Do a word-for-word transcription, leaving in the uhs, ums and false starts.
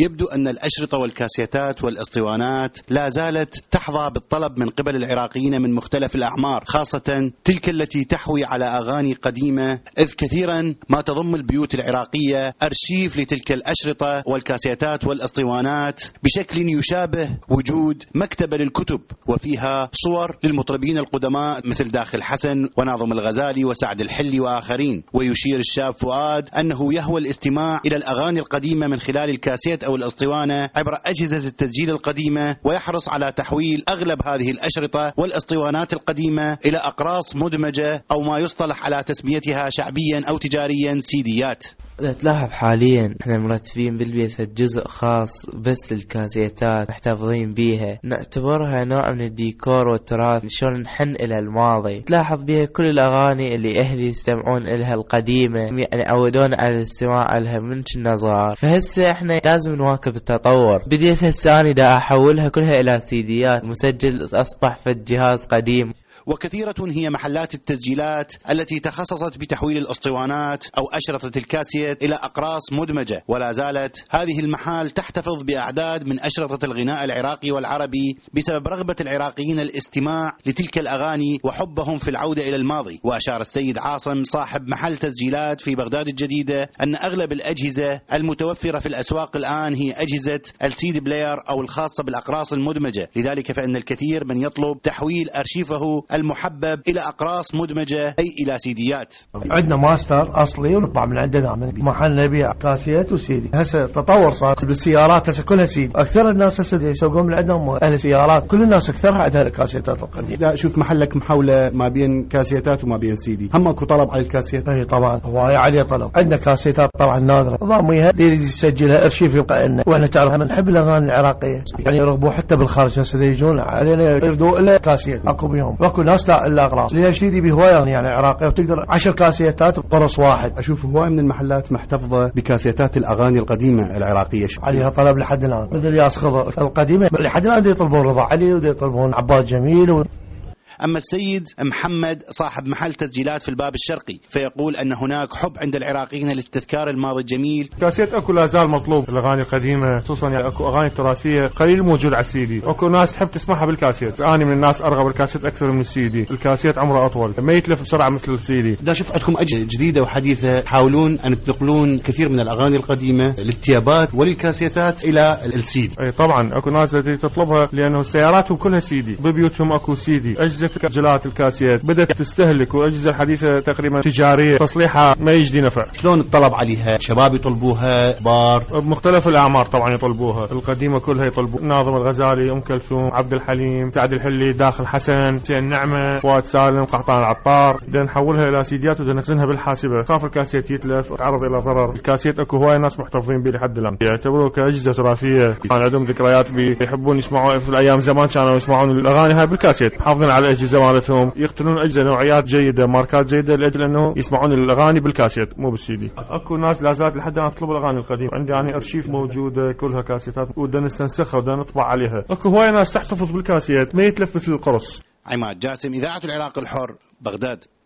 يبدو أن الأشرطة والكاسيتات والأسطوانات لا زالت تحظى بالطلب من قبل العراقيين من مختلف الأعمار، خاصة تلك التي تحوي على أغاني قديمة، إذ كثيرا ما تضم البيوت العراقية أرشيف لتلك الأشرطة والكاسيتات والأسطوانات بشكل يشابه وجود مكتبة للكتب، وفيها صور للمطربين القدماء مثل داخل حسن وناظم الغزالي وسعد الحلي وآخرين. ويشير الشاب فؤاد أنه يهوى الاستماع إلى الأغاني القديمة من خلال الكاسيت أو الأسطوانة عبر أجهزة التسجيل القديمة، ويحرص على تحويل أغلب هذه الأشرطة والأسطوانات القديمة إلى أقراص مدمجة أو ما يصطلح على تسميتها شعبيا أو تجاريا سيديات. تلاحظ حاليا احنا مرتبين بالبيت جزء خاص بس الكاسيتات محتفظين بيها، نعتبرها نوع من الديكور والتراث، شلون نحن الى الماضي. تلاحظ بيها كل الاغاني اللي اهلي يستمعون الها القديمة، يعني عودون على الاستماع لها من كنا صغار. فهسه احنا لازم نواكب التطور. بديت هسه اني دا احولها كلها الى سيديات مسجل، اصبح في الجهاز قديم. وكثيرة هي محلات التسجيلات التي تخصصت بتحويل الأسطوانات أو أشرطة الكاسيت إلى أقراص مدمجة، ولا زالت هذه المحال تحتفظ بأعداد من أشرطة الغناء العراقي والعربي بسبب رغبة العراقيين الاستماع لتلك الأغاني وحبهم في العودة إلى الماضي. وأشار السيد عاصم صاحب محل تسجيلات في بغداد الجديدة أن أغلب الأجهزة المتوفرة في الأسواق الآن هي أجهزة السيدي بلاير أو الخاصة بالأقراص المدمجة، لذلك فإن الكثير من يطلب تحويل أرشيفه المحبب إلى أقراص مدمجة أي إلى سيديات. عندنا ماستر أصلي ونطبع من عندنا من محل نبيع كاسيت وسيدي. هسه تطور صار بالسيارات، هسه كلها سيدي. أكثر الناس هسه يسوقون من عندهم أهل السيارات، كل الناس أكثرها عندها الكاسيتات القديمة. لا شوف محلك محاولة ما بين كاسيتات وما بين سيدي، هم أكو طلب على الكاسيت؟ أي طبعا هواية عليه طلب. عندنا كاسيتات طبعا نادرة ضاميها اللي يسجلها أرشيف يبقى لنا، وإحنا تعرف من نحب الأغاني العراقية يعني يرغبوا حتى بالخارج. هسه يجون علينا يردوا إلا كاسيت أكو بيهم، أكو ناس لا إلا أغراض ليش سيدي بهواية يعني عراقية وتقدر عشر كاسيتات بقرص واحد. أشوف هواية من المحلات محتفظة بكاسيتات الأغاني القديمة العراقية عليها طلب لحد الآن، مثل ياس خضر القديمة لحد الآن يطلبون رضا علي ويطلبون عباد جميل و... أما السيد محمد صاحب محل تسجيلات في الباب الشرقي فيقول أن هناك حب عند العراقيين لاستذكار الماضي الجميل. كاسيت أكو لا زال مطلوب، الأغاني القديمة خصوصا يعني أكو أغاني تراثية قليل موجود على السيدي، أكو ناس تحب تسمعها بالكاسيت. أنا من الناس أرغب الكاسيت أكثر من السيدي، الكاسيت عمره أطول ما يتلف بسرعة مثل السيدي. دا شوف عندكم أجهزة جديدة وحديثة تحاولون أن تنقلون كثير من الأغاني القديمة للتيابات وللكاسيتات إلى السيدي. أي طبعا أكو ناس تطلبها لأنه سياراتهم كلها سيدي، ببيوتهم أكو سيدي. أجهزة جلات الكاسيت بدأت تستهلك، وأجهزة الحديثة تقريبا تجارية تصليحها ما يجدي نفع. شلون الطلب عليها؟ شباب يطلبوها، كبار بمختلف الأعمار طبعا يطلبوها، القديمة كلها يطلبوا، ناظم الغزالي، أم كلثوم، عبد الحليم، سعد الحلي، داخل حسن، حسين نعمة، فؤاد سالم، قحطان العطار. بدنا نحولها إلى سيديات وبدنا نخزنها بالحاسبة، خاف الكاسيت يتلف وتعرض إلى ضرر. الكاسيت أكو هواي ناس محتفظين به لحد الآن، يعتبروه كأجهزة تراثية، كان عندهم ذكريات بيحبون يسمعوا في الأيام زمان كانوا يسمعون الأغاني هاي بالكاسيت، حافظين على الأجهزة مالتهم، يقتلون أجهزة نوعيات جيدة ماركات جيدة لأجل أنه يسمعون الأغاني بالكاسيت مو بالسيدي. أكو ناس لا زالت لحد الآن تطلب الأغاني القديمة، عندي يعني أرشيف موجودة كلها كاسيتات ودنا نستنسخها ودنا نطبع عليها. أكو هواي ناس تحتفظ بالكاسيت ما يتلف مثل القرص. عماد جاسم، إذاعة العراق الحر، بغداد.